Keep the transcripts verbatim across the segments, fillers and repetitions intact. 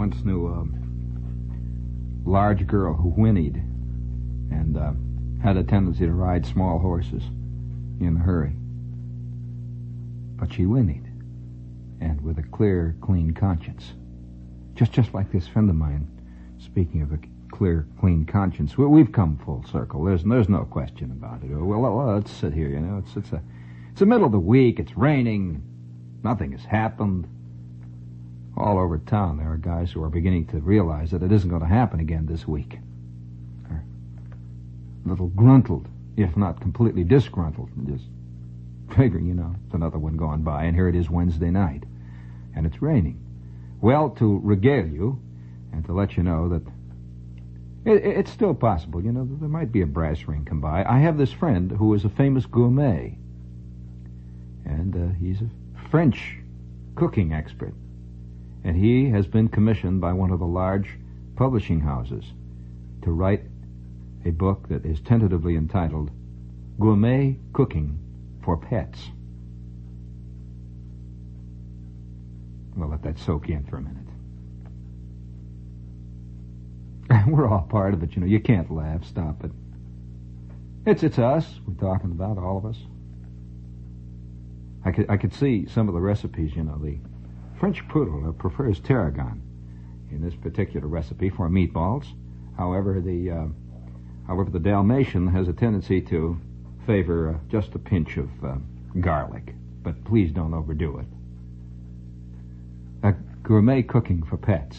once knew a large girl who whinnied and uh, had a tendency to ride small horses in a hurry. But she whinnied, and with a clear, clean conscience. Just just like this friend of mine, speaking of a clear, clean conscience. We, we've come full circle. There's there's no question about it. Well, well, let's sit here, you know. It's, it's, a, it's the middle of the week. It's raining. Nothing has happened. All over town, there are guys who are beginning to realize that it isn't going to happen again this week. They're a little gruntled, if not completely disgruntled, and just figuring, you know, it's another one gone by, and here it is Wednesday night, and it's raining. Well, to regale you, and to let you know that it, it's still possible, you know, there might be a brass ring come by. I have this friend who is a famous gourmet, and uh, he's a French cooking expert. And he has been commissioned by one of the large publishing houses to write a book that is tentatively entitled Gourmet Cooking for Pets. We'll let that soak in for a minute. We're all part of it, you know. You can't laugh. Stop it. It's it's us we're talking about, all of us. I could, I could see some of the recipes, you know, the French poodle prefers tarragon in this particular recipe for meatballs. However, the uh, however the Dalmatian has a tendency to favor uh, just a pinch of uh, garlic. But please don't overdo it. Uh, gourmet cooking for pets.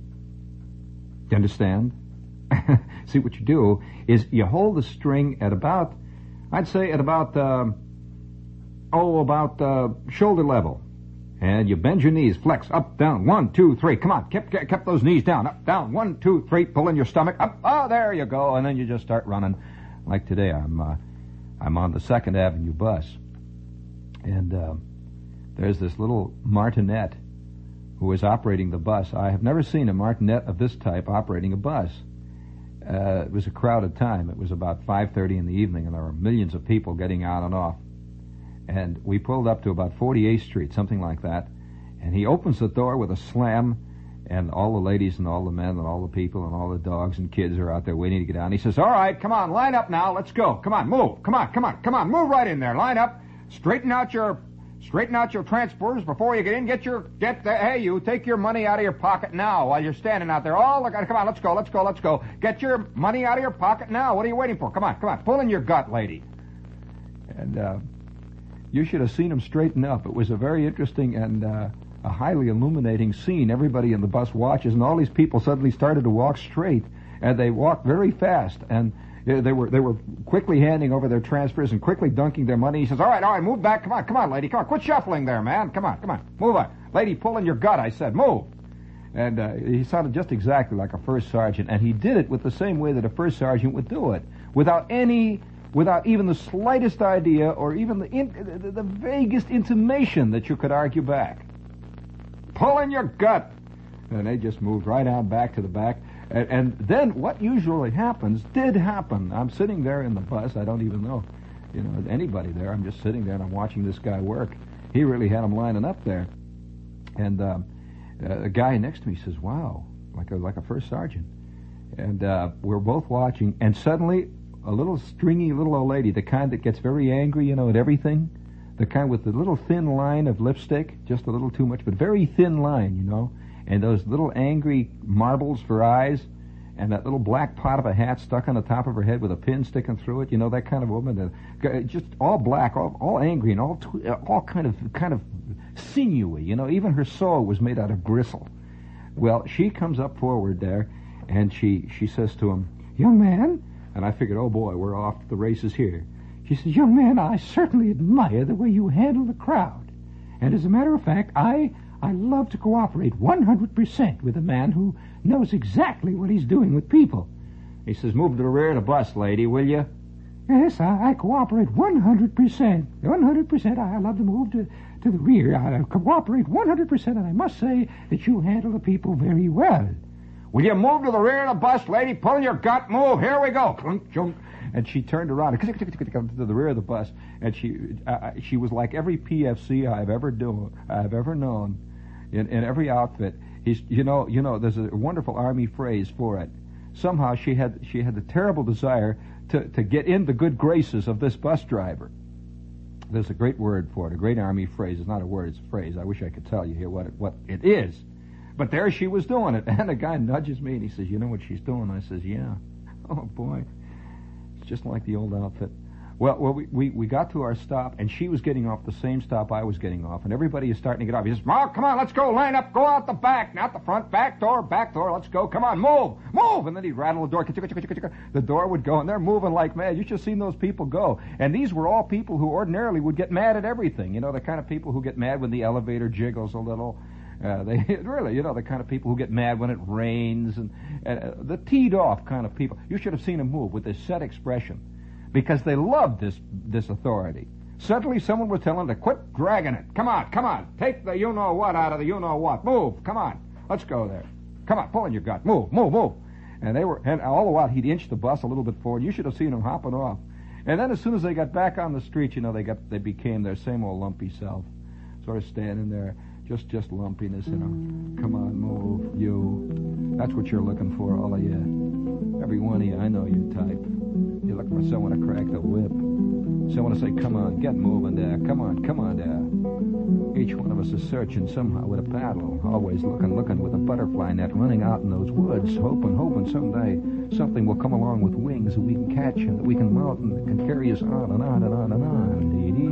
You understand? See, what you do is you hold the string at about, I'd say at about, uh, oh, about uh, shoulder level. And you bend your knees, flex, up, down, one, two, three. Come on, keep, keep those knees down, up, down, one, two, three. Pull in your stomach, up, oh, there you go. And then you just start running. Like today, I'm uh, I'm on the Second Avenue bus. And uh, there's this little martinet who is operating the bus. I have never seen a martinet of this type operating a bus. Uh, it was a crowded time. It was about five thirty in the evening, and there were millions of people getting on and off. And we pulled up to about forty-eighth Street, something like that. And he opens the door with a slam, and all the ladies and all the men and all the people and all the dogs and kids are out there waiting to get on. He says, all right, come on, line up now. Let's go. Come on, move. Come on, come on, come on. Move right in there. Line up. Straighten out your straighten out your transporters before you get in. Get your, get the, hey, you, take your money out of your pocket now while you're standing out there. Oh, look, come on, let's go, let's go, let's go. Get your money out of your pocket now. What are you waiting for? Come on, come on. Pull in your gut, lady. And, uh... you should have seen him straighten up. It was a very interesting and uh, a highly illuminating scene. Everybody in the bus watches, and all these people suddenly started to walk straight, and they walked very fast, and they were they were quickly handing over their transfers and quickly dunking their money. He says, all right, all right, move back. Come on, come on, lady. Come on, quit shuffling there, man. Come on, come on. Move on. Lady, pull in your gut, I said. Move. And uh, he sounded just exactly like a first sergeant, and he did it with the same way that a first sergeant would do it, without any... without even the slightest idea or even the, in, the, the vaguest intimation that you could argue back. Pull in your gut. And they just moved right on back to the back. And, and then what usually happens did happen. I'm sitting there in the bus. I don't even know, you know, anybody there. I'm just sitting there and I'm watching this guy work. He really had them lining up there. And uh, uh, a guy next to me says, wow, like a, like a first sergeant. And uh, we're both watching, and suddenly a little stringy little old lady, the kind that gets very angry, you know, at everything, the kind with the little thin line of lipstick, just a little too much, but very thin line, you know, and those little angry marbles for eyes, and that little black pot of a hat stuck on the top of her head with a pin sticking through it, you know, that kind of woman, uh, just all black, all, all angry, and all tw- all kind of kind of sinewy, you know, even her soul was made out of gristle. Well, she comes up forward there, and she, she says to him, young man. And I figured, oh boy, we're off to the races here. She says, young man, I certainly admire the way you handle the crowd. And as a matter of fact, I I love to cooperate one hundred percent with a man who knows exactly what he's doing with people. He says, move to the rear of the bus, lady, will you? Yes, I, I cooperate one hundred percent. one hundred percent. I love to move to, to the rear. I cooperate one hundred percent, and I must say that you handle the people very well. Will you move to the rear of the bus, lady? Pull your gut, move. Here we go. Clunk, chunk. And she turned around to the rear of the bus, and she uh, she was like every P F C I've ever do, I've ever known, in, in every outfit. He's, you know, you know, there's a wonderful Army phrase for it. Somehow she had she had the terrible desire to, to get in the good graces of this bus driver. There's a great word for it, a great Army phrase. It's not a word, it's a phrase. I wish I could tell you here what it, what it is. But there she was doing it. And the guy nudges me and he says, you know what she's doing? I says, yeah. Oh, boy. It's just like the old outfit. Well, well we, we, we got to our stop, and she was getting off the same stop I was getting off, and everybody is starting to get off. He says, Mark, come on, let's go, line up, go out the back, not the front, back door, back door, let's go, come on, move, move, and then he'd rattle the door, the door would go, and they're moving like mad. You should have seen those people go, and these were all people who ordinarily would get mad at everything, you know, the kind of people who get mad when the elevator jiggles a little. Uh, they really, you know, the kind of people who get mad when it rains, and uh, the teed-off kind of people. You should have seen them move with this set expression, because they loved this this authority. Suddenly someone was telling them to quit dragging it. Come on, come on. Take the you-know-what out of the you-know-what. Move, come on. Let's go there. Come on, pull in your gut. Move, move, move. And they were, and all the while he'd inched the bus a little bit forward. You should have seen them hopping off. And then as soon as they got back on the street, you know, they got they became their same old lumpy self. Sort of standing there, just just lumpiness, you know. Come on, move, you. That's what you're looking for, all of you. Every one of you, I know your type. You're looking for someone to crack the whip. Someone to say, come on, get moving there. Come on, come on there. Each one of us is searching somehow with a paddle, always looking, looking with a butterfly net, running out in those woods, hoping, hoping someday something will come along with wings that we can catch and that we can mount and that can carry us on and on and on and on.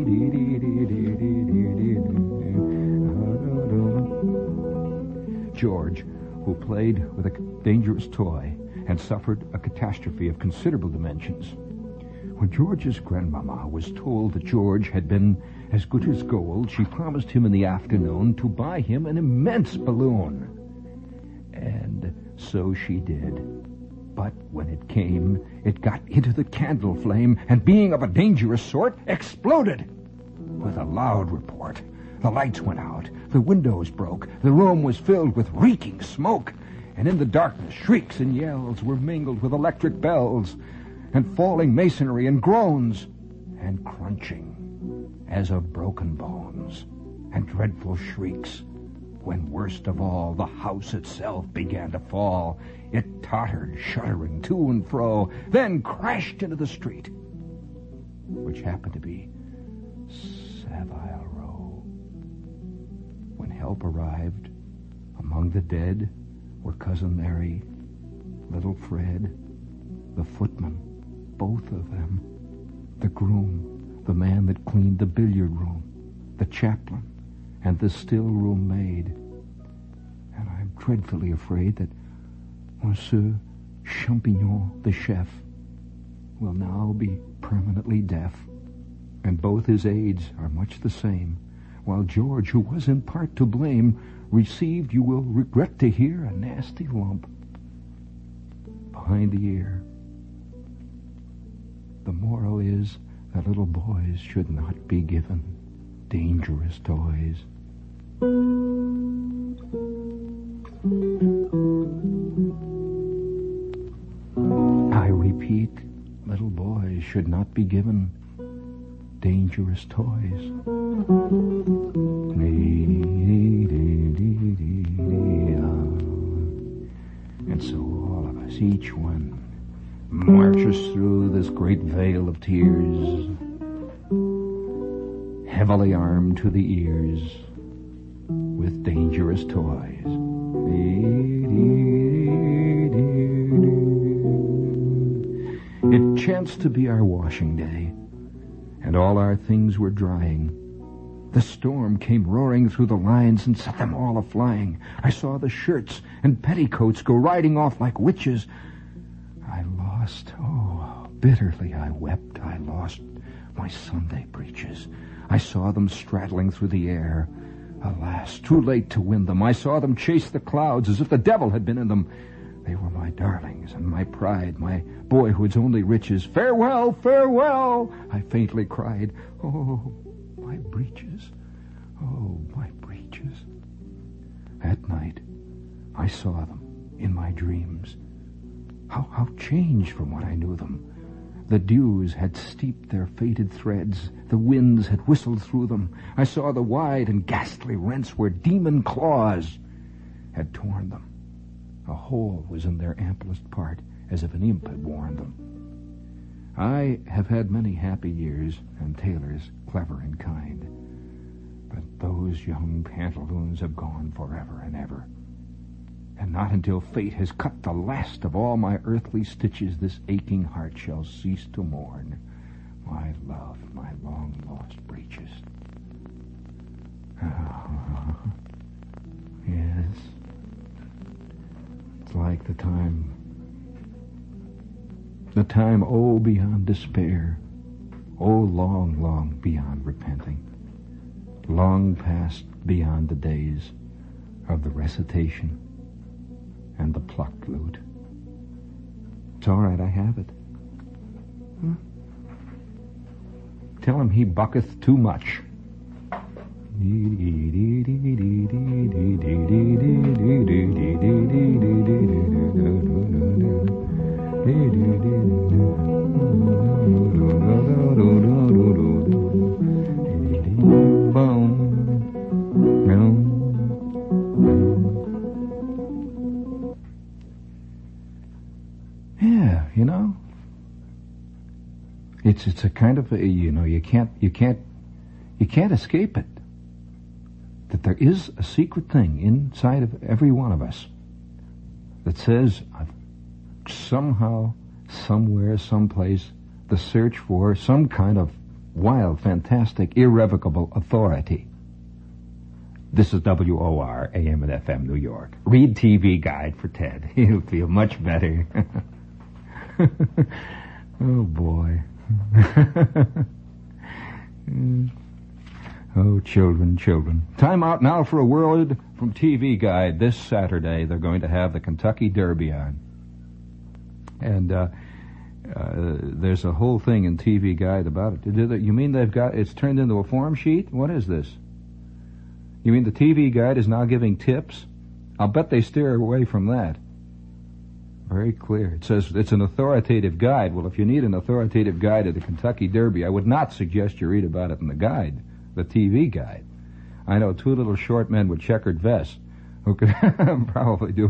George, who played with a dangerous toy and suffered a catastrophe of considerable dimensions. When George's grandmama was told that George had been as good as gold, she promised him in the afternoon to buy him an immense balloon. And so she did. But when it came, it got into the candle flame, and being of a dangerous sort, exploded. With a loud report, the lights went out, the windows broke, the room was filled with reeking smoke, and in the darkness, shrieks and yells were mingled with electric bells, and falling masonry and groans, and crunching as of broken bones, and dreadful shrieks, when worst of all the house itself began to fall. It tottered, shuddering to and fro, then crashed into the street, which happened to be Savile Row. When help arrived, among the dead were Cousin Mary, little Fred, the footman, both of them, the groom, the man that cleaned the billiard room, the chaplain, and the still-room maid. And I'm dreadfully afraid that Monsieur Champignon, the chef, will now be permanently deaf, and both his aides are much the same, while George, who was in part to blame, received, you will regret to hear, a nasty lump behind the ear. The moral is that little boys should not be given dangerous toys. I repeat, little boys should not be given dangerous toys. And so all of us, each one, marches through this great vale of tears, heavily armed to the ears with dangerous toys. It chanced to be our washing day, and all our things were drying. The storm came roaring through the lines and set them all a-flying. I saw the shirts and petticoats go riding off like witches. I lost, oh, bitterly I wept, I lost my Sunday breeches. I saw them straddling through the air. Alas, too late to win them. I saw them chase the clouds as if the devil had been in them. They were my darlings and my pride, my boyhood's only riches. Farewell, farewell, I faintly cried. Oh, my breeches, oh, my breeches. At night, I saw them in my dreams. How, how changed from what I knew them. The dews had steeped their faded threads. The winds had whistled through them. I saw the wide and ghastly rents were demon claws. had torn them. A hole was in their amplest part, as if an imp had worn them. I have had many happy years, and tailors clever and kind, but those young pantaloons have gone forever and ever. And not until fate has cut the last of all my earthly stitches, this aching heart shall cease to mourn my love, my long-lost breeches. Oh, yes, it's like the time, the time, oh, beyond despair, oh, long, long beyond repenting, long past beyond the days of the recitation and the plucked lute. It's all right, I have it. Huh? Tell him he bucketh too much. Yeah, you know, it's it's a kind of a, you know, you can't you can't you can't escape it. That there is a secret thing inside of every one of us that says, I've somehow, somewhere, someplace, the search for some kind of wild, fantastic, irrevocable authority. This is W O R, A M and F M, New York. Read T V Guide for Ted. He'll feel much better. Oh, boy. Oh, children, children. Time out now for a word from T V Guide. This Saturday, they're going to have the Kentucky Derby on. And uh, uh, there's a whole thing in T V Guide about it. You mean they've got, it's turned into a form sheet? What is this? You mean the T V Guide is now giving tips? I'll bet they steer away from that. Very clear. It says it's an authoritative guide. Well, if you need an authoritative guide to the Kentucky Derby, I would not suggest you read about it in the guide, the T V Guide. I know two little short men with checkered vests who could probably do.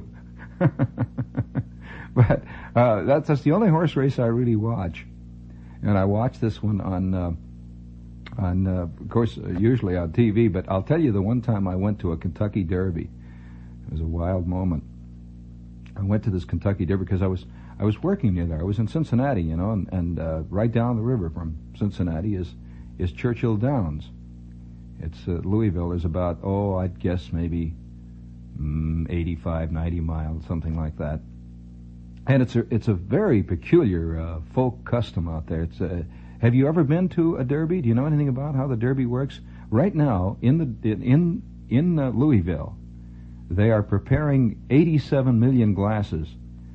But uh, that's, that's the only horse race I really watch. And I watch this one on, uh, on uh, of course, uh, usually on T V, but I'll tell you the one time I went to a Kentucky Derby. It was a wild moment. I went to this Kentucky Derby because I was I was working near there. I was in Cincinnati, you know, and, and uh, right down the river from Cincinnati is is Churchill Downs. It's uh, Louisville is about, oh, I'd guess maybe mm, eighty-five, ninety miles, something like that. And it's a it's a very peculiar uh, folk custom out there. It's a, have you ever been to a Derby? Do you know anything about how the Derby works? Right now in the in in uh, Louisville, they are preparing eighty-seven million glasses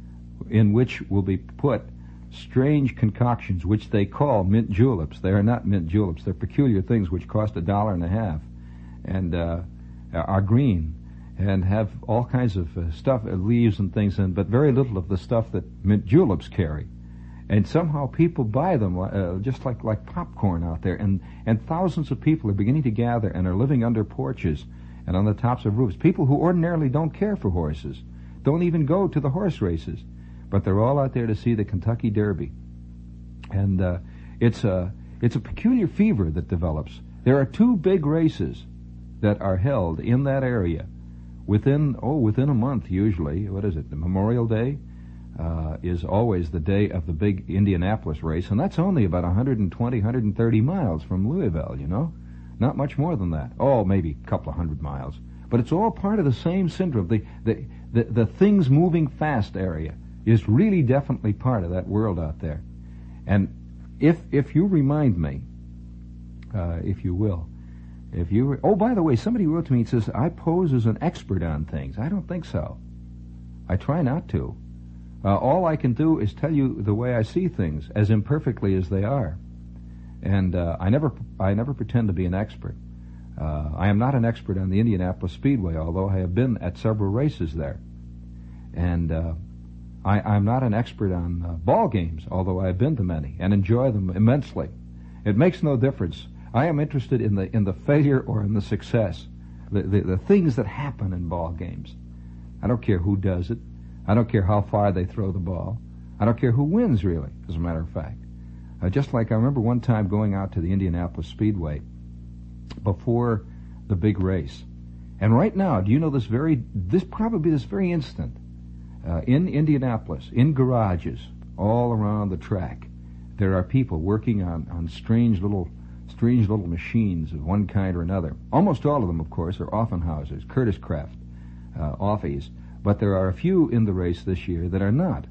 in which will be put strange concoctions which they call mint juleps. They are not mint juleps. They're peculiar things which cost a dollar and a half and uh, are green and have all kinds of uh, stuff, uh, leaves and things, in, but very little of the stuff that mint juleps carry. And somehow people buy them uh, just like, like popcorn out there. And, and thousands of people are beginning to gather and are living under porches and on the tops of roofs. People who ordinarily don't care for horses, don't even go to the horse races, but they're all out there to see the Kentucky Derby. And uh, it's a it's a peculiar fever that develops. There are two big races that are held in that area within oh within a month usually. What is it? The Memorial Day uh, is always the day of the big Indianapolis race, and that's only about one hundred twenty, one hundred thirty miles from Louisville. You know. Not much more than that. Oh, maybe a couple of hundred miles. But it's all part of the same syndrome. The, the, the, the things moving fast area is really definitely part of that world out there. And if if you remind me, uh, if you will, if you... Re- oh, by the way, somebody wrote to me and says, I pose as an expert on things. I don't think so. I try not to. Uh, all I can do is tell you the way I see things, as imperfectly as they are. And uh, I never I never pretend to be an expert. Uh, I am not an expert on the Indianapolis Speedway, although I have been at several races there. And uh, I, I'm not an expert on uh, ball games, although I have been to many and enjoy them immensely. It makes no difference. I am interested in the in the failure or in the success, the, the, the things that happen in ball games. I don't care who does it. I don't care how far they throw the ball. I don't care who wins, really, as a matter of fact. Uh, just like I remember one time going out to the Indianapolis Speedway before the big race. And right now, do you know this very, this probably this very instant, uh, in Indianapolis, in garages, all around the track, there are people working on, on strange little strange little machines of one kind or another. Almost all of them, of course, are Offenhausers, Curtis Craft, uh, Offies, but there are a few in the race this year that are not.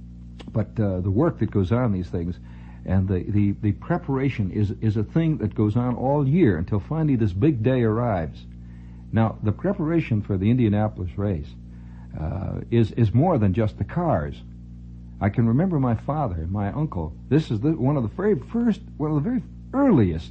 But uh, the work that goes on these things, and the, the, the preparation is, is a thing that goes on all year until finally this big day arrives. Now, the preparation for the Indianapolis race uh, is, is more than just the cars. I can remember my father and my uncle. This is the, one of the very first, one of the very earliest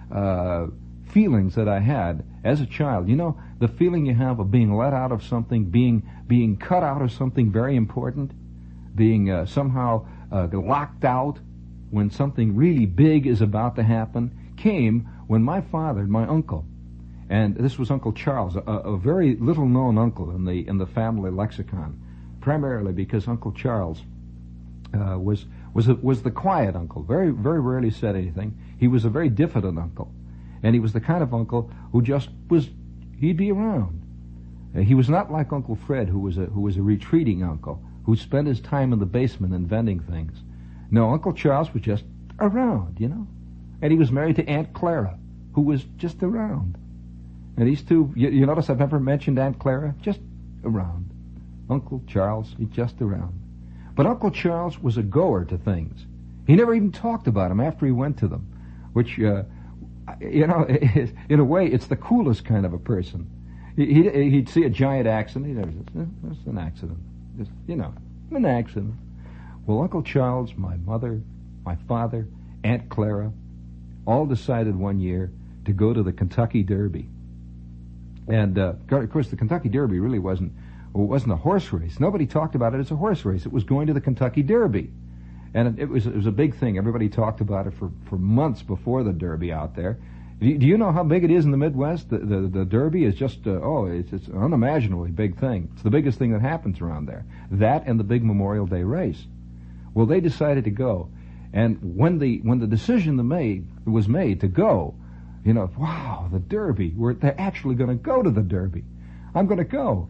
uh, feelings that I had as a child. You know, the feeling you have of being let out of something, being being cut out of something very important, being uh, somehow uh, locked out when something really big is about to happen, came when my father, my uncle, and this was Uncle Charles, a, a very little-known uncle in the in the family lexicon, primarily because Uncle Charles uh, was was a, was the quiet uncle. Very very rarely said anything. He was a very diffident uncle, and he was the kind of uncle who just was. He'd be around. Uh, he was not like Uncle Fred, who was a who was a retreating uncle who spent his time in the basement inventing things. No, Uncle Charles was just around, you know, and he was married to Aunt Clara, who was just around. And these two, you, you notice I've never mentioned Aunt Clara, just around. Uncle Charles, he's just around. But Uncle Charles was a goer to things. He never even talked about them after he went to them, which, uh, you know, in a way, it's the coolest kind of a person. He, he'd see a giant accident. He'd say, it's an accident. Just, you know, an accident. Well, Uncle Charles, my mother, my father, Aunt Clara, all decided one year to go to the Kentucky Derby. And, uh, of course, the Kentucky Derby really wasn't, well, it wasn't a horse race. Nobody talked about it as a horse race. It was going to the Kentucky Derby. And it, it was it was a big thing. Everybody talked about it for, for months before the Derby out there. Do you, do you know how big it is in the Midwest? The the, the Derby is just, uh, oh, it's, it's an unimaginably big thing. It's the biggest thing that happens around there. That and the big Memorial Day race. Well, they decided to go. And when the when the decision the made was made to go, you know, wow, the Derby, we're, they're actually going to go to the Derby. I'm going to go.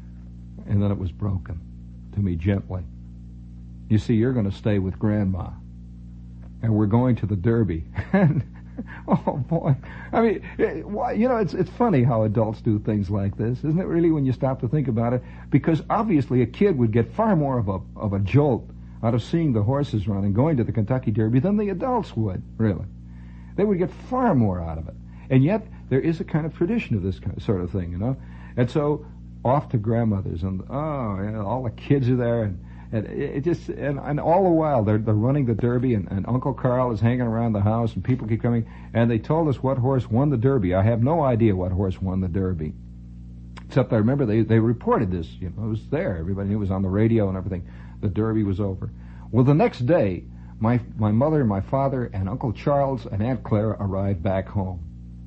And then it was broken to me gently. You see, you're going to stay with Grandma, and we're going to the Derby. And, oh, boy. I mean, it, you know, it's it's funny how adults do things like this, isn't it really, when you stop to think about it? Because obviously a kid would get far more of a of a jolt out of seeing the horses run and going to the Kentucky Derby than the adults would, really. They would get far more out of it. And yet, there is a kind of tradition of this kind of, sort of thing, you know? And so, off to grandmother's, and, oh, you know, all the kids are there, and, and it just, and, and all the while, they're, they're running the Derby, and, and Uncle Carl is hanging around the house, and people keep coming, and they told us what horse won the Derby. I have no idea what horse won the Derby. Except I remember they, they reported this, you know, it was there. Everybody knew it was on the radio and everything. The Derby was over. Well, the next day, my my mother, my father, and Uncle Charles and Aunt Clara arrived back home.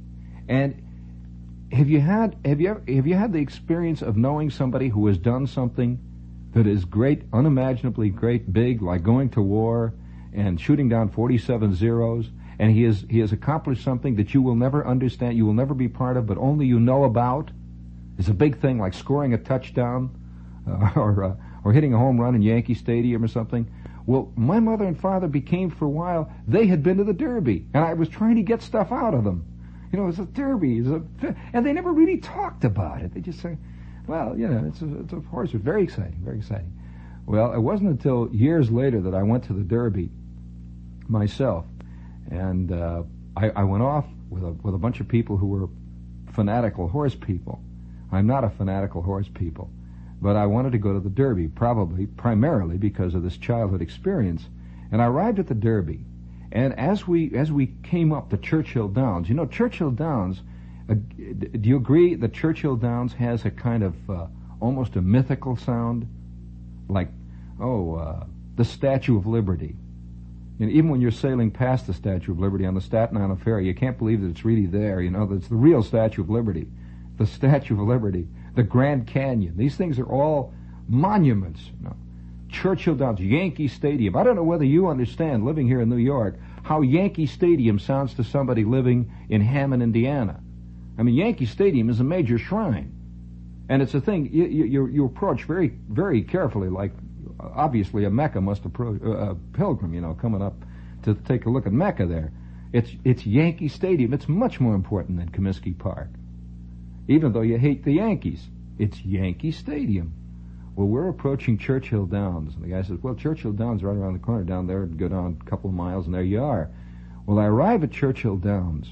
And have you had have you ever, have you had the experience of knowing somebody who has done something that is great, unimaginably great, big, like going to war and shooting down forty-seven Zeros, and he has he has accomplished something that you will never understand, you will never be part of, but only you know about? It's a big thing, like scoring a touchdown uh, or uh, or hitting a home run in Yankee Stadium or something. Well, my mother and father became, for a while, they had been to the Derby, and I was trying to get stuff out of them. You know, it's a Derby, it's a, and they never really talked about it. They just say, well, you know, it's a, it's a horse. It's very exciting, very exciting. Well, it wasn't until years later that I went to the Derby myself, and uh, I, I went off with a with a bunch of people who were fanatical horse people. I'm not a fanatical horse people. But I wanted to go to the Derby, probably, primarily because of this childhood experience. And I arrived at the Derby, and as we as we came up the Churchill Downs, you know, Churchill Downs, uh, do you agree that Churchill Downs has a kind of uh, almost a mythical sound? Like, oh, uh, the Statue of Liberty. And even when you're sailing past the Statue of Liberty on the Staten Island Ferry, you can't believe that it's really there, you know, that it's the real Statue of Liberty. The Statue of Liberty. the Grand Canyon. These things are all monuments. You know. Churchill Downs, Yankee Stadium. I don't know whether you understand, living here in New York, how Yankee Stadium sounds to somebody living in Hammond, Indiana. I mean, Yankee Stadium is a major shrine. And it's a thing you, you, you approach very, very carefully, like obviously a Mecca must approach, uh, a pilgrim, you know, coming up to take a look at Mecca there. It's, it's Yankee Stadium. It's much more important than Comiskey Park. Even though you hate the Yankees, it's Yankee Stadium. Well, we're approaching Churchill Downs. And the guy says, well, Churchill Downs right around the corner down there, and go down a couple of miles, and there you are. Well, I arrive at Churchill Downs,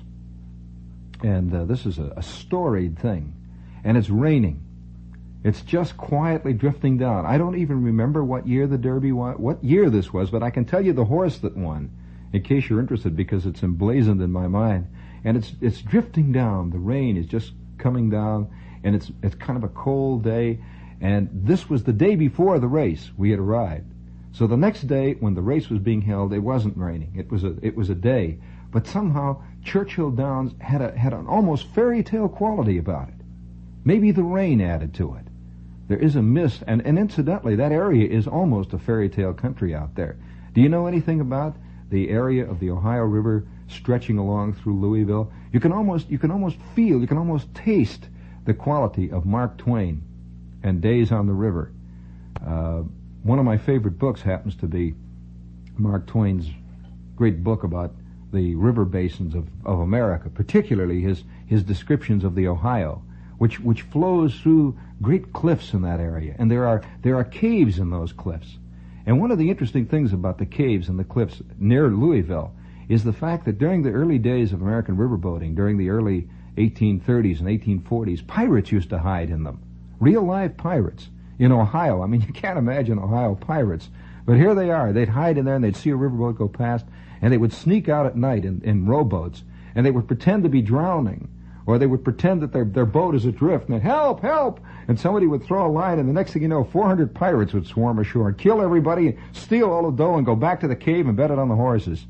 and uh, this is a, a storied thing, and it's raining. It's just quietly drifting down. I don't even remember what year the Derby was, what year this was, but I can tell you the horse that won, in case you're interested, because it's emblazoned in my mind. And it's it's drifting down. The rain is just coming down, and it's it's kind of a cold day. And this was the day before the race. We had arrived. So the next day, when the race was being held, it wasn't raining. It was a it was a day. But somehow Churchill Downs had a had an almost fairy tale quality about it. Maybe the rain added to it. There is a mist, and, and incidentally, that area is almost a fairy tale country out there. Do you know anything about the area of the Ohio River stretching along through Louisville? You can almost you can almost feel, you can almost taste the quality of Mark Twain and Days on the River. Uh, one of my favorite books happens to be Mark Twain's great book about the river basins of, of America, particularly his, his descriptions of the Ohio, which which flows through great cliffs in that area. And there are there are caves in those cliffs. And one of the interesting things about the caves and the cliffs near Louisville is the fact that during the early days of American riverboating, during the early eighteen thirties and eighteen forties, pirates used to hide in them. Real live pirates in Ohio. I mean, you can't imagine Ohio pirates. But here they are. They'd hide in there and they'd see a riverboat go past, and they would sneak out at night in, in rowboats, and they would pretend to be drowning. Or they would pretend that their their boat is adrift, and they'd, help, help! And somebody would throw a line, and the next thing you know, four hundred pirates would swarm ashore and kill everybody, and steal all the dough, and go back to the cave and bet it on the horses.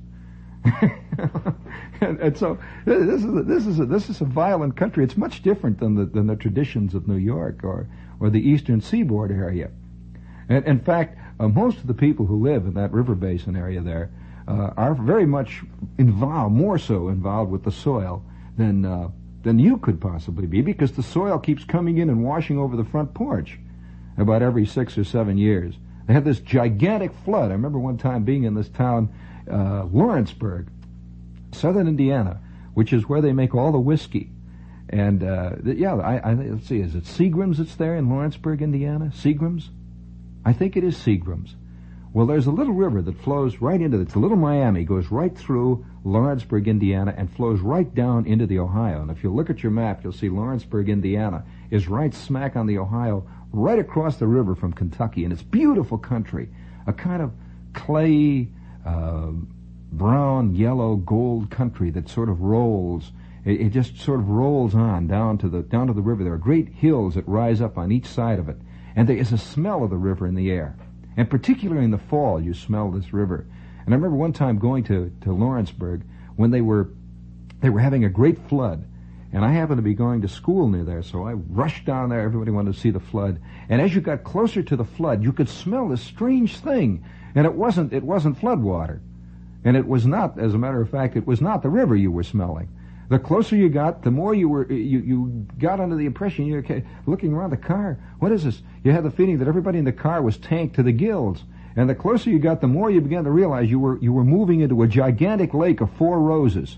and, and so this is a, this is a, this is a violent country. It's much different than the than the traditions of New York or or the Eastern Seaboard area. And in fact, uh, most of the people who live in that river basin area there uh, are very much involved, more so involved with the soil than. Uh, than you could possibly be, because the soil keeps coming in and washing over the front porch about every six or seven years. They had this gigantic flood. I remember one time being in this town, uh, Lawrenceburg, southern Indiana, which is where they make all the whiskey. And, uh, yeah, I, I, let's see, is it Seagram's that's there in Lawrenceburg, Indiana? Seagram's? I think it is Seagram's. Well, there's a little river that flows right into it. It's a little Miami, goes right through Lawrenceburg, Indiana, and flows right down into the Ohio. And if you look at your map, you'll see Lawrenceburg, Indiana is right smack on the Ohio, right across the river from Kentucky. And it's beautiful country, a kind of clay, uh, brown, yellow, gold country that sort of rolls. It, it just sort of rolls on down to the down to the river. There are great hills that rise up on each side of it. And there is a smell of the river in the air. And particularly in the fall, you smell this river. And I remember one time going to, to Lawrenceburg when they were they were having a great flood. And I happened to be going to school near there, so I rushed down there. Everybody wanted to see the flood. And as you got closer to the flood, you could smell this strange thing. And it wasn't it wasn't flood water. And it was not, as a matter of fact, it was not the river you were smelling. The closer you got, the more you were you, you got under the impression, you were looking around the car. What is this? You had the feeling that everybody in the car was tanked to the gills. And the closer you got, the more you began to realize you were you were moving into a gigantic lake of four roses.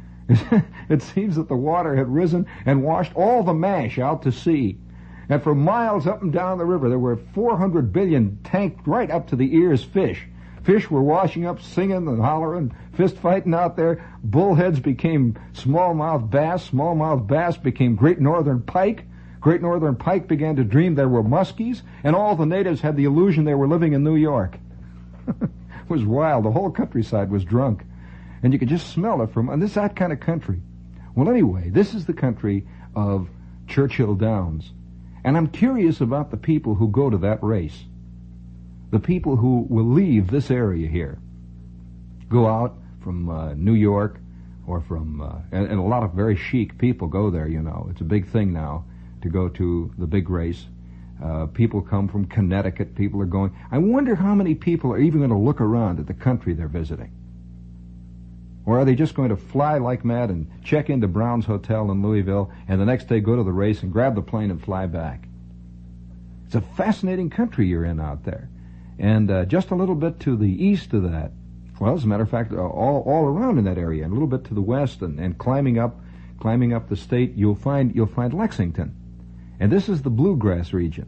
It seems that the water had risen and washed all the mash out to sea. And for miles up and down the river, there were four hundred billion tanked right up to the ears fish. Fish were washing up, singing and hollering, fist fighting out there. Bullheads became smallmouth bass. Smallmouth bass became great northern pike. Great northern pike began to dream there were muskies, and all the natives had the illusion they were living in New York. It was wild. The whole countryside was drunk. And you could just smell it from, and this is that kind of country. Well, anyway, this is the country of Churchill Downs. And I'm curious about the people who go to that race. The people who will leave this area here, go out from uh, New York or from, uh, and, and a lot of very chic people go there, you know. It's a big thing now. to go to the big race. Uh, people come from Connecticut. People are going. I wonder how many people are even going to look around at the country they're visiting. Or are they just going to fly like mad and check into Brown's Hotel in Louisville and the next day go to the race and grab the plane and fly back? It's a fascinating country you're in out there. And uh, just a little bit to the east of that, well, as a matter of fact, all all around in that area, and a little bit to the west, and, and climbing up, climbing up the state, you'll find you'll find Lexington, and this is the bluegrass region.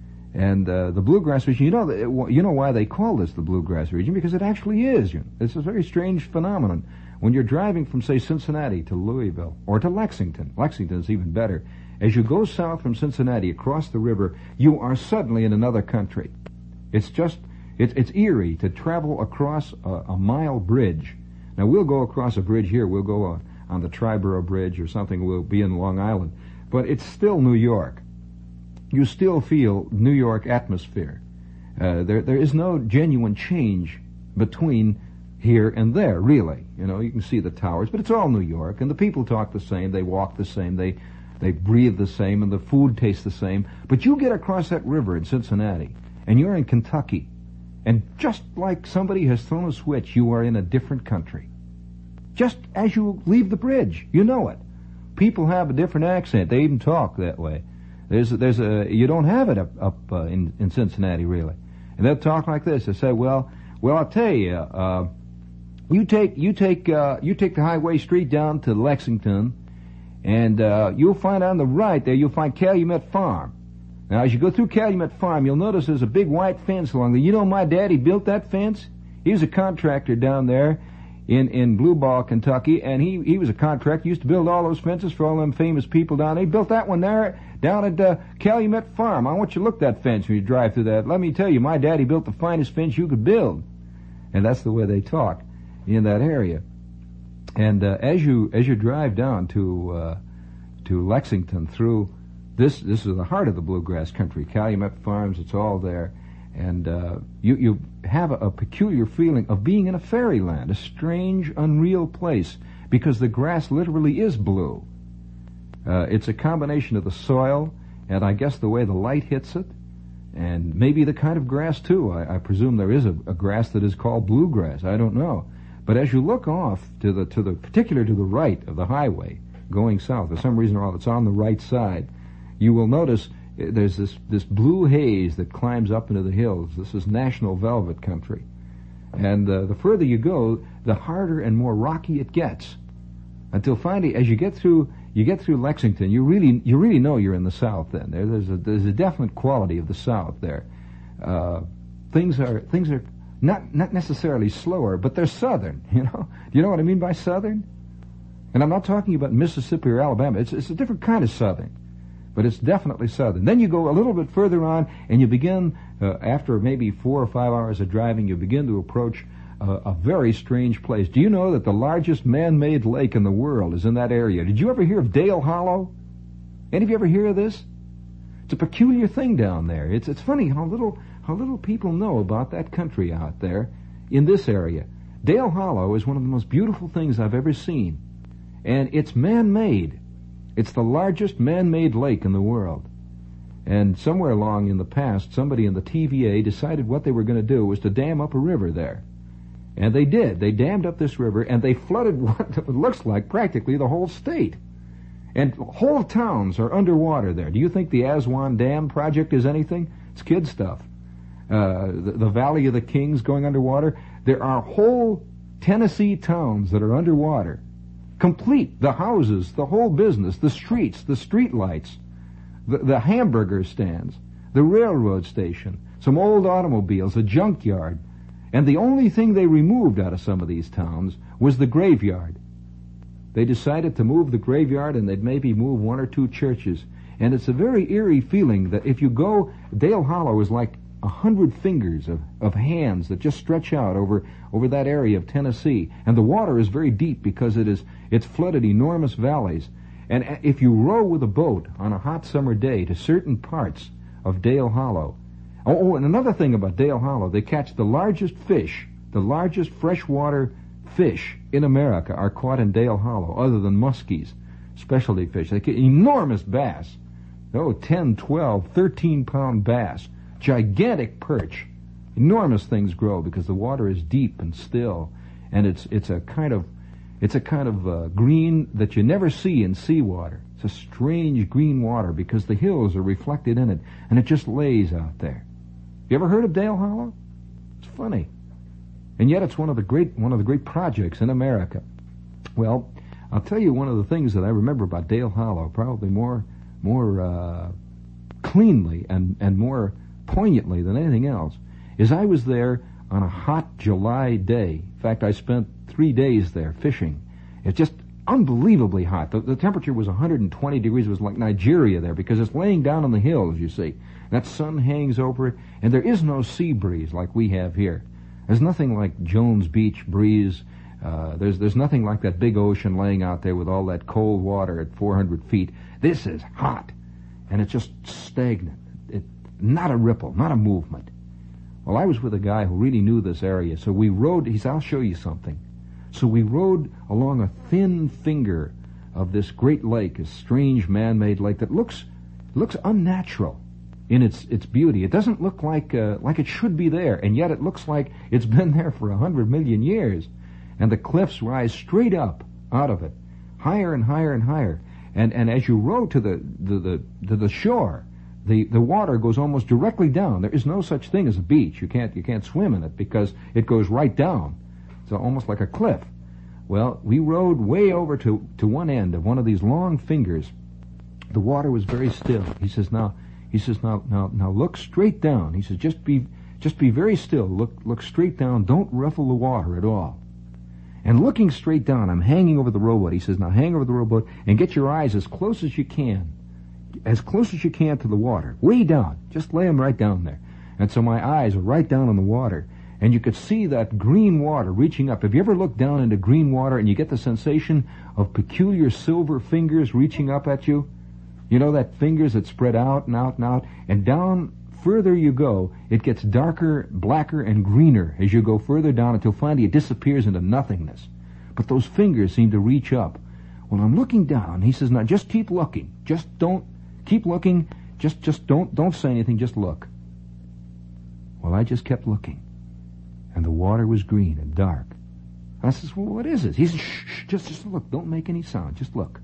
And uh, the bluegrass region, you know, you know why they call this the bluegrass region, because it actually is. You know, it's a very strange phenomenon. When you're driving from, say, Cincinnati to Louisville or to Lexington, Lexington is even better. As you go south from Cincinnati across the river, you are suddenly in another country. It's just, it's, it's eerie to travel across a, a mile bridge. Now, we'll go across a bridge here. We'll go on, on the Triborough Bridge or something. We'll be in Long Island. But it's still New York. You still feel New York atmosphere. Uh, there, there is no genuine change between here and there, really. You know, you can see the towers, but it's all New York, and the people talk the same, they walk the same, they, they breathe the same, and the food tastes the same. But you get across that river in Cincinnati, and you're in Kentucky, and just like somebody has thrown a switch, you are in a different country. Just as you leave the bridge, you know it. People have a different accent. They even talk that way. There's a, there's a you don't have it up up uh, in in Cincinnati, really. And they'll talk like this. They say, "Well, well, I'll tell you, uh, you take you take uh, you take the highway straight down to Lexington, and uh, you'll find on the right there you'll find Calumet Farm. Now, as you go through Calumet Farm, you'll notice there's a big white fence along there. You know, my daddy built that fence. He was a contractor down there in in Blue Ball, Kentucky, and he he was a contractor. He used to build all those fences for all them famous people down there. He built that one there down at uh, Calumet Farm. I want you to look at that fence when you drive through that. Let me tell you, my daddy built the finest fence you could build." And that's the way they talk in that area. And uh, as you as you drive down to uh, to Lexington through this this is the heart of the bluegrass country, Calumet Farms. It's all there. And uh, you, you have a, a peculiar feeling of being in a fairyland, a strange, unreal place, because the grass literally is blue. Uh, it's a combination of the soil, and I guess the way the light hits it, and maybe the kind of grass, too. I, I presume there is a, a grass that is called bluegrass. I don't know. But as you look off to the, to the, particularly to the right of the highway, going south, for some reason or other, it's on the right side, you will notice there's this, this blue haze that climbs up into the hills. This is national velvet country. And uh, the further you go, the harder and more rocky it gets. Until finally, as you get through you get through Lexington, you really you really know you're in the South then. There, there's, a, there's a definite quality of the South there. Uh, things are things are not, not necessarily slower, but they're Southern, you know? Do you know what I mean by Southern? And I'm not talking about Mississippi or Alabama. It's, it's a different kind of Southern. But it's definitely Southern. Then you go a little bit further on, and you begin, uh, after maybe four or five hours of driving, you begin to approach uh, a very strange place. Do you know that the largest man-made lake in the world is in that area? Did you ever hear of Dale Hollow? Any of you ever hear of this? It's a peculiar thing down there. It's it's funny how little how little people know about that country out there in this area. Dale Hollow is one of the most beautiful things I've ever seen, and it's man-made. It's the largest man-made lake in the world. And somewhere along in the past, somebody in the T V A decided what they were going to do was to dam up a river there. And they did. They dammed up this river, and they flooded what looks like practically the whole state. And whole towns are underwater there. Do you think the Aswan Dam project is anything? It's kid stuff. Uh, the, the Valley of the Kings going underwater. There are whole Tennessee towns that are underwater. Complete. The houses, the whole business, the streets, the street lights, the, the hamburger stands, the railroad station, some old automobiles, a junkyard. And the only thing they removed out of some of these towns was the graveyard. They decided to move the graveyard, and they'd maybe move one or two churches. And it's a very eerie feeling that if you go, Dale Hollow is like a hundred fingers of, of hands that just stretch out over, over that area of Tennessee. And the water is very deep because it is it's flooded enormous valleys. And if you row with a boat on a hot summer day to certain parts of Dale Hollow. Oh, and another thing about Dale Hollow, they catch the largest fish, the largest freshwater fish in America are caught in Dale Hollow, other than muskies, specialty fish. They get enormous bass. Oh, ten, twelve, thirteen pound bass. Gigantic perch. Enormous things grow because the water is deep and still, and it's it's a kind of it's a kind of uh, green that you never see in seawater. It's a strange green water because the hills are reflected in it, and it just lays out there. You ever heard of Dale Hollow? It's funny, and yet it's one of the great one of the great projects in America. Well, I'll tell you one of the things that I remember about Dale Hollow, probably more more uh, cleanly and and more poignantly than anything else, is I was there on a hot July day. In fact, I spent three days there fishing. It's just unbelievably hot. The, the temperature was one hundred twenty degrees. It was like Nigeria there because it's laying down on the hills, you see. That sun hangs over it, and there is no sea breeze like we have here. There's nothing like Jones Beach breeze. Uh, there's there's nothing like that big ocean laying out there with all that cold water at four hundred feet. This is hot, and it's just stagnant. It, not a ripple, not a movement. Well, I was with a guy who really knew this area, so we rode. He said, "I'll show you something." So we rode along a thin finger of this great lake, a strange man-made lake that looks looks unnatural in its its beauty. It doesn't look like uh, like it should be there, and yet it looks like it's been there for a hundred million years. And the cliffs rise straight up out of it, higher and higher and higher. And and as you row to the the, the to the shore, the the water goes almost directly down. There is no such thing as a beach. You can't you can't swim in it because it goes right down. It's almost like a cliff. Well, we rowed way over to to one end of one of these long fingers. The water was very still. He says now he says now now now look straight down. He says just be just be very still. Look look straight down. Don't ruffle the water at all. And looking straight down, I'm hanging over the rowboat. He says, now hang over the rowboat and get your eyes as close as you can, as close as you can to the water, way down. Just lay them right down there. And so my eyes are right down on the water, and you could see that green water reaching up. Have you ever looked down into green water and you get the sensation of peculiar silver fingers reaching up at you? You know, that fingers that spread out and out and out, and down further you go, it gets darker, blacker, and greener as you go further down until finally it disappears into nothingness. But those fingers seem to reach up. When I'm looking down, he says, now just keep looking. Just don't, keep looking. Just, just don't, don't say anything. Just look. Well, I just kept looking. And the water was green and dark. I says, well, what is it? He says, shh, shh, just, just look. Don't make any sound. Just look.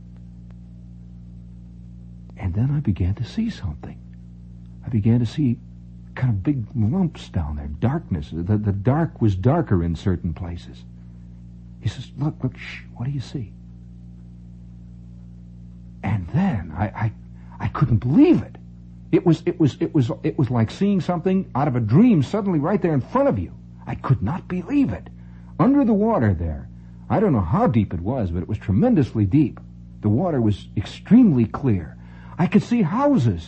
And then I began to see something. I began to see kind of big lumps down there, darkness. The, the dark was darker in certain places. He says, look, look, shh, what do you see? And then I, I, I couldn't believe it. It was, it was, it was, it was like seeing something out of a dream suddenly right there in front of you. I could not believe it. Under the water there, I don't know how deep it was, but it was tremendously deep. The water was extremely clear. I could see houses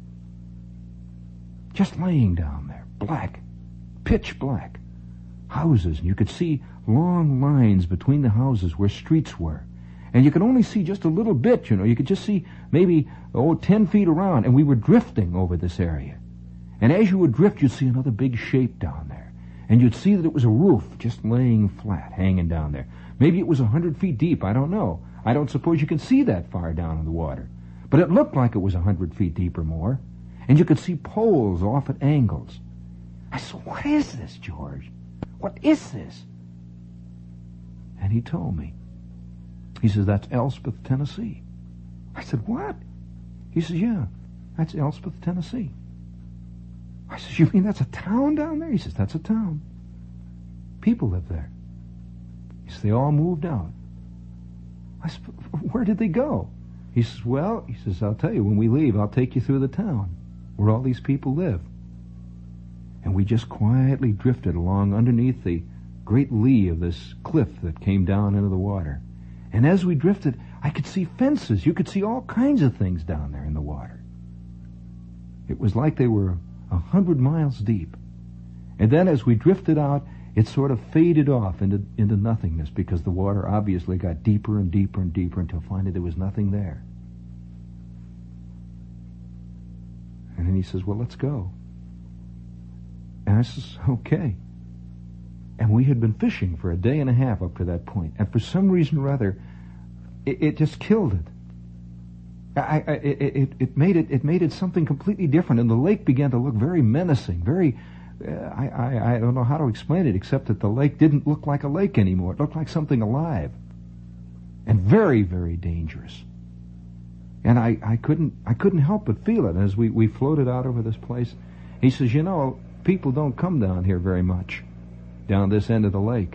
just laying down there, black, pitch black. Houses, and you could see long lines between the houses where streets were. And you could only see just a little bit, you know. You could just see maybe, oh, ten feet around, and we were drifting over this area. And as you would drift, you'd see another big shape down there. And you'd see that it was a roof just laying flat, hanging down there. Maybe it was a hundred feet deep, I don't know. I don't suppose you can see that far down in the water. But it looked like it was a hundred feet deep or more. And you could see poles off at angles. I said, what is this, George? What is this? And he told me. He says, that's Elspeth, Tennessee. I said, what? He says, yeah, that's Elspeth, Tennessee. I said, you mean that's a town down there? He says, that's a town. People live there. He says, they all moved out. I said, where did they go? He says, well, he says, I'll tell you, when we leave, I'll take you through the town where all these people live. And we just quietly drifted along underneath the great lee of this cliff that came down into the water. And as we drifted, I could see fences. You could see all kinds of things down there in the water. It was like they were a hundred miles deep. And then as we drifted out, it sort of faded off into, into nothingness because the water obviously got deeper and deeper and deeper until finally there was nothing there. And then he says, well, let's go. And I says, okay. And we had been fishing for a day and a half up to that point. And for some reason or other, it, it just killed it. I, I, it, it, it made it it made it something completely different, and the lake began to look very menacing. Very, uh, I, I I don't know how to explain it, except that the lake didn't look like a lake anymore. It looked like something alive, and very very dangerous. And I, I couldn't I couldn't help but feel it as we, we floated out over this place. He says, you know, people don't come down here very much, down this end of the lake.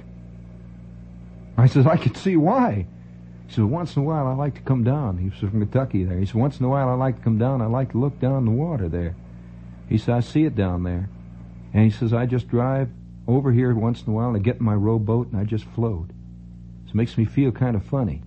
I says, I could see why. He said, once in a while I like to come down. He was from Kentucky there. He said, once in a while I like to come down. I like to look down the water there. He said, I see it down there. And he says, I just drive over here once in a while and I get in my rowboat and I just float. So it makes me feel kind of funny.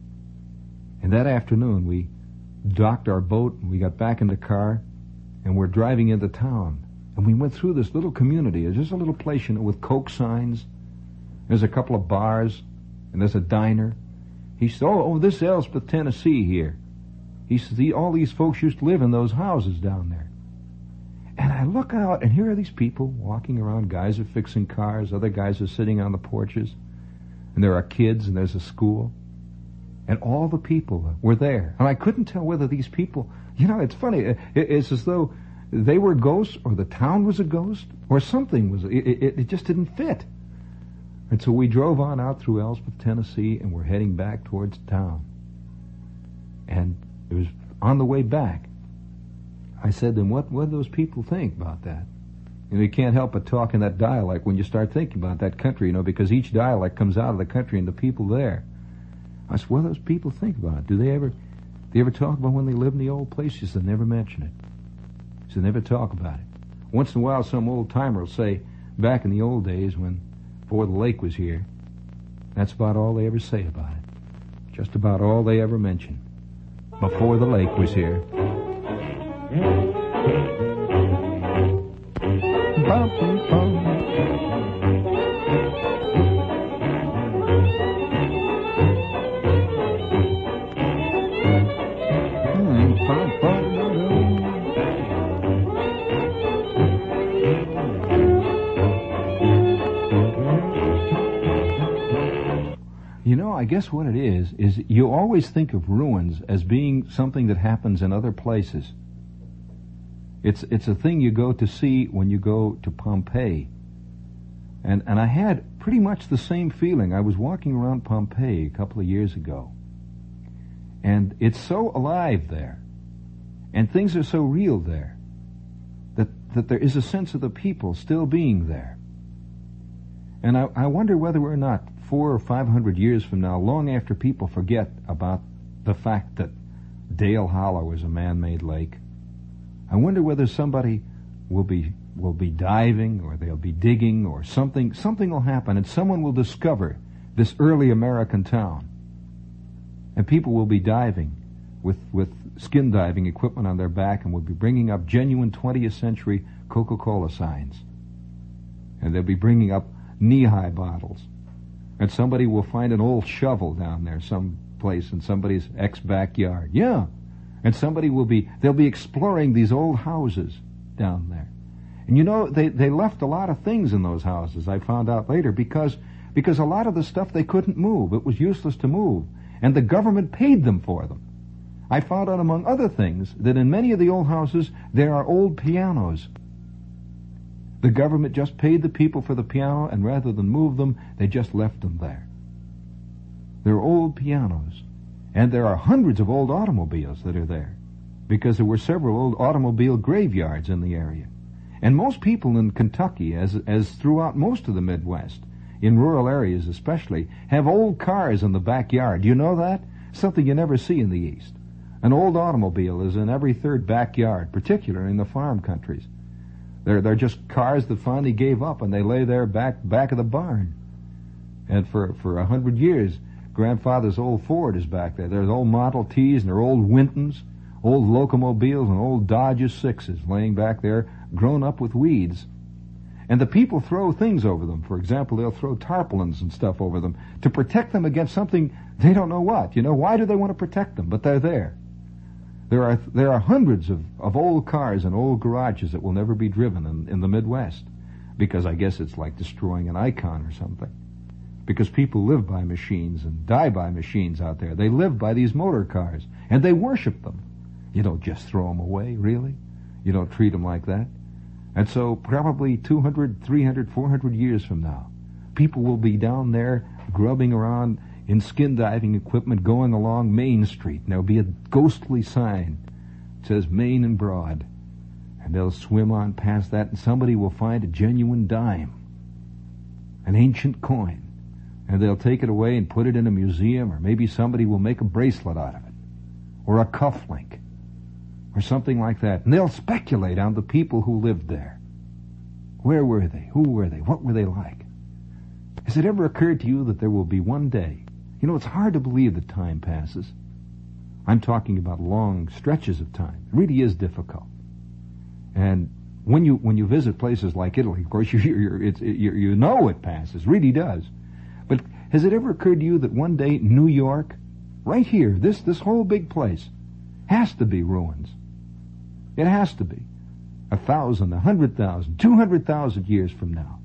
And that afternoon we docked our boat and we got back in the car and we're driving into town. And we went through this little community. There's just a little place, you know, with Coke signs. There's a couple of bars and there's a diner. He said, oh, oh, this is Elspeth, Tennessee here. He says, the, all these folks used to live in those houses down there. And I look out, and here are these people walking around. Guys are fixing cars. Other guys are sitting on the porches. And there are kids, and there's a school. And all the people were there. And I couldn't tell whether these people, you know, it's funny. It's as though they were ghosts, or the town was a ghost, or something was, it, it, it just didn't fit. And so we drove on out through Elspeth, Tennessee, and we're heading back towards town. And it was on the way back. I said, then what, what do those people think about that? You know, you can't help but talk in that dialect when you start thinking about that country, you know, because each dialect comes out of the country and the people there. I said, what do those people think about it? Do they ever, do they ever talk about when they lived in the old place? She said, never mention it. She said, never talk about it. Once in a while, some old timer will say, back in the old days when before the lake was here, that's about all they ever say about it. Just about all they ever mention. Before the lake was here. Bum, bum, bum. You know, I guess what it is, is you always think of ruins as being something that happens in other places. It's it's a thing you go to see when you go to Pompeii. And and I had pretty much the same feeling. I was walking around Pompeii a couple of years ago. And it's so alive there. And things are so real there. That, that there is a sense of the people still being there. And I, I wonder whether or not four or five hundred years from now, long after people forget about the fact that Dale Hollow is a man-made lake, I wonder whether somebody will be will be diving, or they'll be digging, or something something will happen, and someone will discover this early American town, and people will be diving with with skin diving equipment on their back, and will be bringing up genuine twentieth century Coca-Cola signs, and they'll be bringing up knee-high bottles. And somebody will find an old shovel down there someplace in somebody's ex-backyard. Yeah. And somebody will be, they'll be exploring these old houses down there. And you know, they, they left a lot of things in those houses, I found out later, because, because a lot of the stuff they couldn't move. It was useless to move. And the government paid them for them. I found out, among other things, that in many of the old houses, there are old pianos. The government just paid the people for the piano, and rather than move them, they just left them there. There are old pianos. And there are hundreds of old automobiles that are there, because there were several old automobile graveyards in the area. And most people in Kentucky, as as throughout most of the Midwest, in rural areas especially, have old cars in the backyard. Do you know that? Something you never see in the East. An old automobile is in every third backyard, particularly in the farm countries. They're, they're just cars that finally gave up, and they lay there back back of the barn. And for, for a hundred years, grandfather's old Ford is back there. There's old Model Ts, and there are old Wintons, old locomobiles, and old Dodge Sixes laying back there, grown up with weeds. And the people throw things over them. For example, they'll throw tarpaulins and stuff over them to protect them against something they don't know what. You know, why do they want to protect them? But they're there. There are there are hundreds of, of old cars and old garages that will never be driven in, in the Midwest, because I guess it's like destroying an icon or something. because people live by machines and die by machines out there. They live by these motor cars, and they worship them. You don't just throw them away, really. You don't treat them like that. And so probably two hundred, three hundred, four hundred years from now, people will be down there grubbing around in skin diving equipment going along Main Street, and there'll be a ghostly sign that says Main and Broad. And they'll swim on past that, and somebody will find a genuine dime, an ancient coin, and they'll take it away and put it in a museum, or maybe somebody will make a bracelet out of it, or a cufflink, or something like that. And they'll speculate on the people who lived there. Where were they? Who were they? What were they like? Has it ever occurred to you that there will be one day? You know, it's hard to believe that time passes. I'm talking about long stretches of time. It really is difficult. And when you when you visit places like Italy, of course, you you're, it's, you you know it passes, really does. But has it ever occurred to you that one day New York, right here, this this whole big place, has to be ruins? It has to be. A thousand, a hundred thousand, two hundred thousand years from now.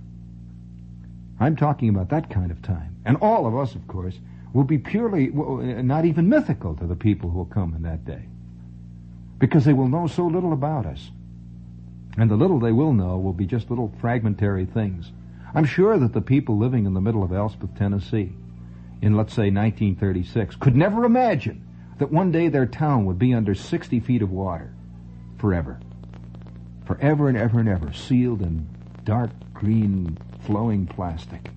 I'm talking about that kind of time. And all of us, of course, will be purely, not even mythical to the people who will come in that day. Because they will know so little about us. And the little they will know will be just little fragmentary things. I'm sure that the people living in the middle of Elspeth, Tennessee, in, let's say, nineteen thirty-six, could never imagine that one day their town would be under sixty feet of water. Forever. Forever and ever and ever, sealed in dark green flowing plastic.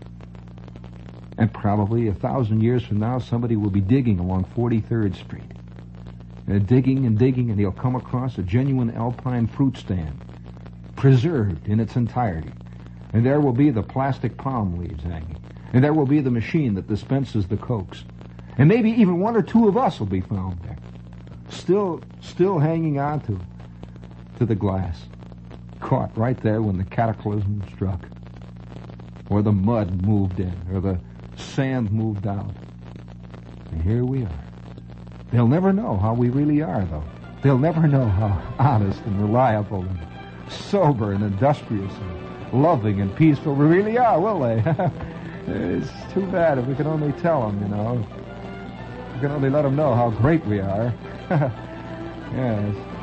And probably a thousand years from now, somebody will be digging along forty-third Street. Uh, digging and digging, and he'll come across a genuine alpine fruit stand, preserved in its entirety. And there will be the plastic palm leaves hanging. And there will be the machine that dispenses the Cokes. And maybe even one or two of us will be found there. Still, still hanging on to, to the glass. Caught right there when the cataclysm struck. Or the mud moved in. Or the sand moved out. And here we are. They'll never know how we really are, though. They'll never know how honest and reliable and sober and industrious and loving and peaceful we really are, will they? It's too bad if we could only tell them, you know. We can only let them know how great we are. Yes.